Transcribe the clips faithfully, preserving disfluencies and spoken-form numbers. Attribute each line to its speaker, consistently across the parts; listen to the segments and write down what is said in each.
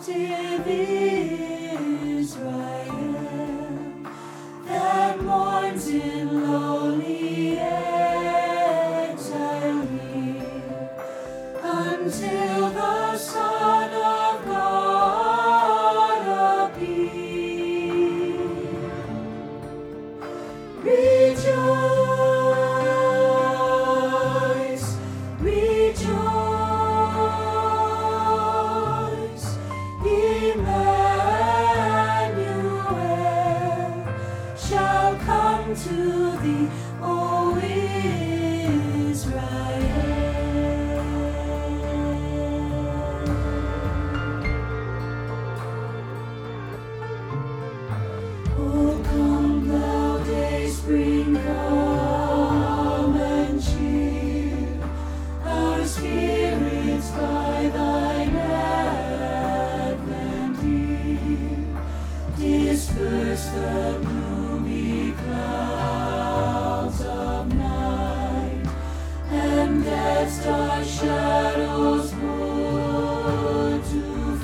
Speaker 1: captive Israel that mourns in lowly exile here until the Son of God appear. Rejoice, rejoice, Emmanuel shall come to thee, O Israel. Oh, come thou day spring, come and cheer our spirits by thine advent here. Disperse the gloomy clouds of night, and death's dark shadows put to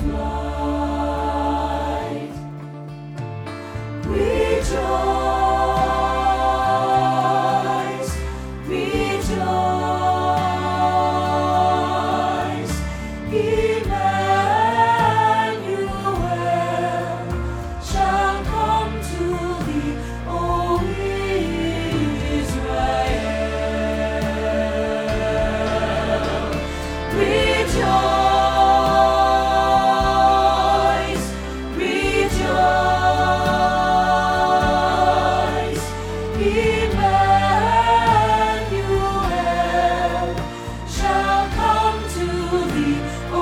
Speaker 1: flight. Rejoice, rejoice, Emmanuel shall come to thee, O Israel. Rejoice, rejoice, Emmanuel shall come to thee, O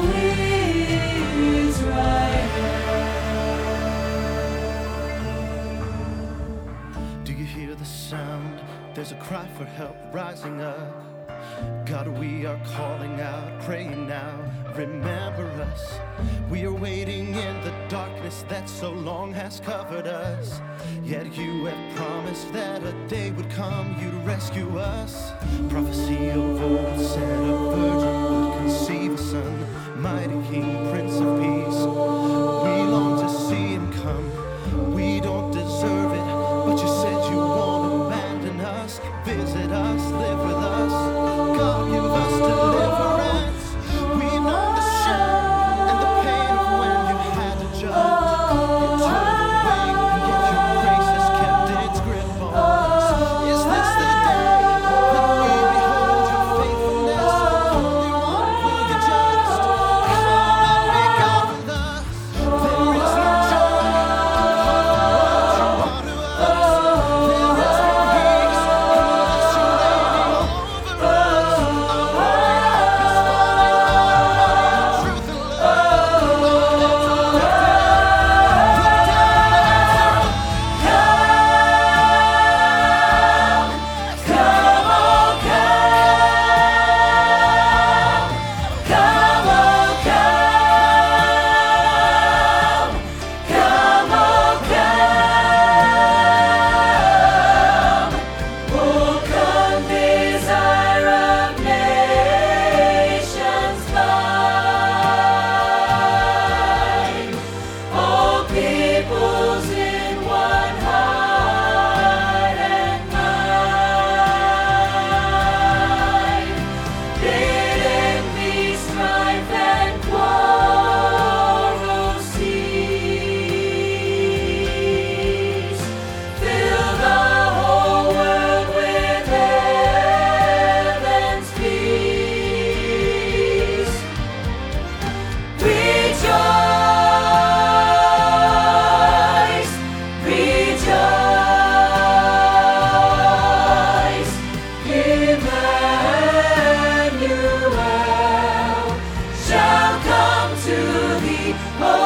Speaker 1: Israel.
Speaker 2: Do you hear the sound? There's a cry for help rising up. God, we are calling out, praying now. Remember us. We are waiting in the darkness that so long has covered us. Yet you have promised that a day would come, you'd rescue us. Prophecy of old said a virgin would conceive a son, mighty King, Prince of Peace. We long to see him come. We don't deserve it, but you said you won't abandon us. Visit us, live with us. God, give us deliverance. We've known the shame and the pain of when you had to judge. You turned away, and yet your grace has kept its grip on us. Is this the day that we behold your faithfulness? Holy One, will you just come and be God with us? There is no joy apart from what you are to us. There is no peace unless you're reigning over us. Our work is falling on truth and love. Lord, it's all put down
Speaker 1: Come, oh come, come, oh come, come, oh come, oh come, desire of nations mine, all peoples in one heart and mind. Bid envy, strife, and quarrel cease. Fill the whole world with heaven's peace. Rejoice, rejoice, Emmanuel shall come to thee, O